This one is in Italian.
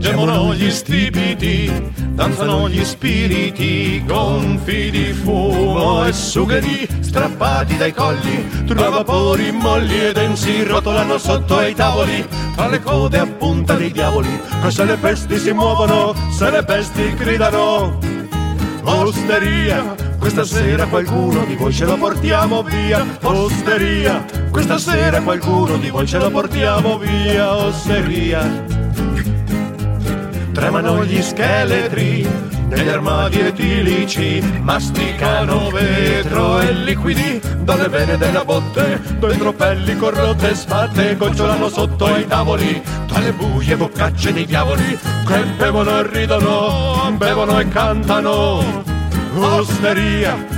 gemono gli stipiti, danzano gli spiriti, gonfi di fumo e sugheri strappati dai colli, tra vapori molli e densi rotolano sotto ai tavoli, tra le code a punta dei diavoli, se le pesti si muovono, se le pesti gridano. Osteria, questa sera qualcuno di voi ce lo portiamo via. Osteria, questa sera qualcuno di voi ce lo portiamo via. Osteria. Tremano gli scheletri negli armadi etilici, masticano vetro e liquidi dalle vene della botte, dentro pelli corrotte e sfatte gocciolano sotto ai tavoli, tra le buie boccacce dei diavoli che bevono e ridono, bevono e cantano. Osteria,